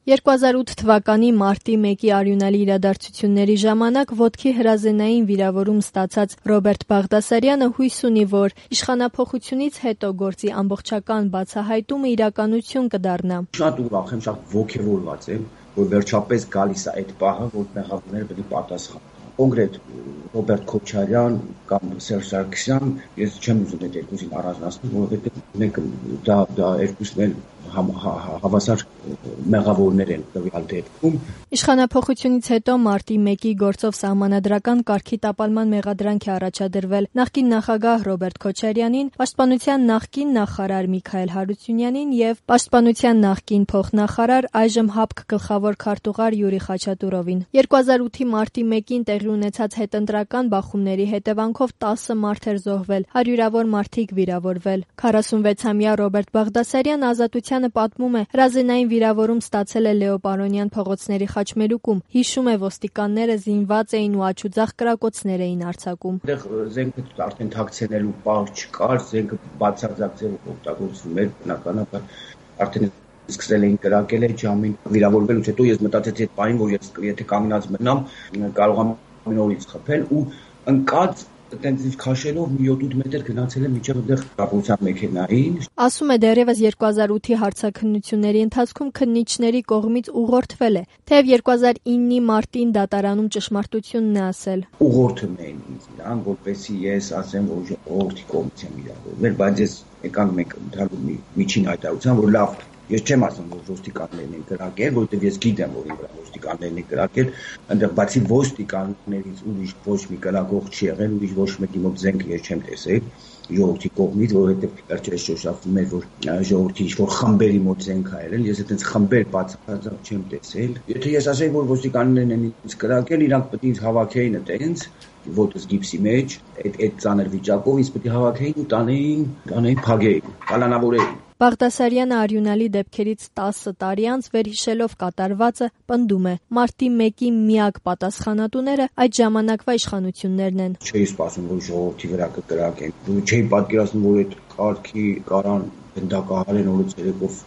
2008 թվականի մարտի 1-ի արյունալի իրադարձությունների ժամանակ ոտքի հրազենային վիրավորում ստացած Ռոբերտ Բաղդասարյանը հույս ունի, որ իշխանափոխությունից հետո գործի ամբողջական բացահայտումը իրականություն կդառնա։ Շատ ուրախ եմ, շատ ոգևորված եմ, որ վերջապես գալիս է այդ պահը, որ մեղավորները պետք է պատասխանեն։ Կոնկրետ Ռոբերտ Քոչարյան կամ Սերժ Սարգսյան, ես չեմ ուզում այդ երկուսին առանձնացնել, որովհետև մենք դա երկուսն էլ հավասար մեղավորներ են տվյալ դեպքում։ Իշխանափոխությունից հետո մարտի 1-ի գործով սահմանադրական կարգի տապալման մեղադրանք է առաջադրվել նախկին նախագահ Ռոբերտ Քոչարյանին, պաշտպանության նախկին նախարար Միքայել Հարությունյանին եւ պաշտպանության նախկին փոխնախարար այժմ ՀԱՊԿ գլխավոր քարտուղար Յուրի Խաչատուրովին։ 2008-ի մարտի 1-ին տեղի ունեցած հետընտրական բախումների հետևանքով 10 մարդ էր զոհվել, հարյուրավոր մարդիկ վիրավորվել։ 46-ամյա Ռոբերտ Բաղդասարյանը Ազատությանը պատմում է, հրազենային վիրավորում ստացել է Լեո Պարոնյան փողոցների խաչմերուկում, հիշում է ոստիկանները զինված էին ու աջուձախ կրակոցներ էին արձակում։ Այնտեղ զենքը արդեն թաքցնելու պահ չկար, զենքը բացարձակ ձևով օգտագործվում էր, բնականաբար արդեն սկսել էին կրակել այդ ժամին։ Վիրավորվելուց հետո ես մտածեցի այդ պահին, որ ես եթե կանգնած մնամ, կարող եմ նորից խփել ու ընկած այդպես քաշելով մի 7-8 մետր գնացել եմ մինչև այնտեղ կապության մեքենային։ Ասում է դեռևս 2008-ի հարցաքննությունների ընթացքում քննիչների կողմից ուղղորդվել է, թեև 2009-ի մարտին դատարանում ճշմարտությունն է ասել։ Ուղղորդում էին ինձ նրան, որպեսզի ես ասեմ, որ ժողովրդի կողմից եմ իրավորվել, բայց ես եկանք մենք ընդհանուր միջին հայտարարության, որ լավ, ես չեմ ասում, որ ոստիկաններն են կրակել, որովհետև ես գիտեմ, որ ոստիկաններն են կրակել, այնտեղ բացի ոստիկաններից ուրիշ ոչ մի կրակող չի եղել, ուրիշ ոչ մեկի մոտ զենք ես չեմ տեսել ժողովրդի կողմից, որովհետև վերջերս շոշափվում էր, որ ժողովրդի ինչ-որ խմբերի մոտ զենք ա եղել, ես այդպես խմբեր բացարձակ չեմ տեսել։ Եթե ես ասեի, որ ոստիկաններն են ինձ կրակել, իրանք պետք է ինձ հավաքեին այտենց, ոտս գիպսի մեջ, այդ ծանր վիճակով ինձ պետք է հավաքեին ու տանեին փագեին, կալանավորեին։ Բաղդասարյանը արյունալի դեպքերից 10 տարի անց վերհիշելով կատարվածը պնդում է. մարտի 1-ի միակ պատասխանատուները այդ ժամանակվա իշխանություններն են։ Չէի սպասում, որ ժողովրդի վրա կկրակեն։ Չէի պատկերացնում, որ այդ կարգի կարան գնդակահարեն օրը ցերեկով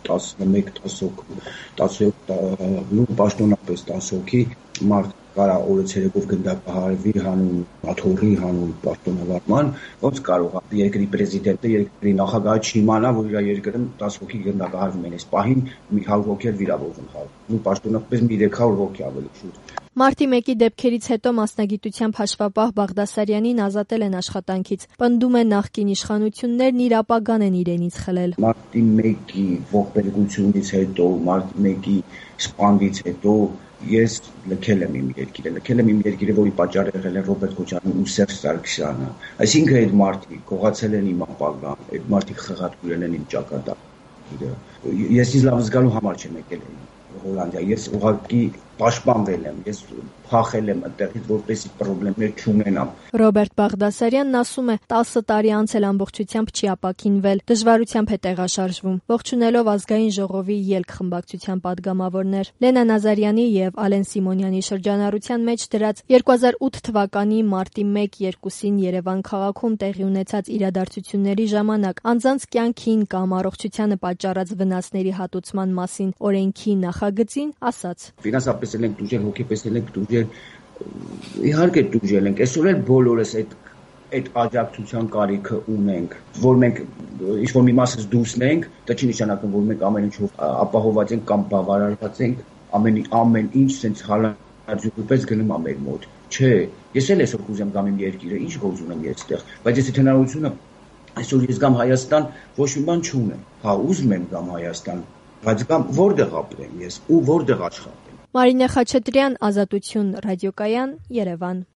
11-10 հոգի, պաշտոնապես 10 հոգի մարդ կարա օրը ցերեկով գնդակահարվի հանուն աթոռի հանուն պաշտոնավարման, ոնց կարող է երկրի պրեզիդենտը, երկրի նախագահը չիմանա, որ իր երկրում 10 հոգի գնդակահարվում են, այս պահին մի 100 հոգի վիրավորվում, ու պաշտոնապես 300 հոգի ավելի շուտ։ Մարտի 1-ի դեպքերից հետո մասնագիտությամբ հաշվապահ Բաղդասարյանին ազատել են աշխատանքից, պնդում է նախկին իշխանություններն իր ապագան են իրենից խլել։ Մարտի 1-ի ողբերգությունից հետո, մարտի 1-ի սպանդից հետո ես լքել եմ իմ երկիրը, որի պատճառ եղել են Ռոբերտ Քոչարյանն ու Սերժ Սարգսյանը։ Այսինքն այդ մարդիկ կողացել են իմ ապագան, այդ մարդիկ խղատուրել են իմ ճակատագիրը։ Ես ինձ լավ զգալու համար չեմ եկել Հոլանդիա, ես ուղղակի պաշտպանվել եմ, ես փախել եմ այդտեղից, որպեսզի խնդիրներ չունենամ։ Ռոբերտ Բաղդասարյանն ասում է, 10 տարի անց էլ ամբողջությամբ չի ապաքինվել, դժվարությամբ է տեղաշարժվում, ողջունելով ազգային ժողովի ելք խմբակցության падգամավորներ։ Լենա Նազարյանի եւ Ալեն Սիմոնյանի շրջանառության մեջ դրած 2008 թվականի մարտի 1-2-ին Երևան քաղաքում տեղի ունեցած իրադարձությունների ժամանակ անձանց կյանքին կամ առողջությանը պատճառած վնասների հատուցման մասին օրենքի նախագծին ասաց. Ֆինանսապես ենք դուժել, հոգեպես ենք դուժել, իհարկե դուժել ենք, այսօր էլ բոլորս այդ աջակցության կարիքը ունենք, որ մենք ինչ-որ մի մասից դուսնենք, դա չի նշանակում, որ մենք ամեն ինչով ապահովված ենք կամ բավարարված ենք, ամեն ինչ sense հալածուպես գնում է մեր մոտ։ Չէ, ես էլ այսօր կուզեմ գամ իմ երկիրը, ինչ գործ ունեմ ես այդտեղ, բայց ես հնարավորությունը այսօր ես գամ Հայաստան, ոչ մի բան չունեմ։ Հա, ուզում եմ գամ Հայաստան, բայց գամ որտեղ ապրեմ ես ու որտեղ աշխատեմ։ Մարինե Խաչատրյան, Ազատություն ռադիոկայան, Երևան։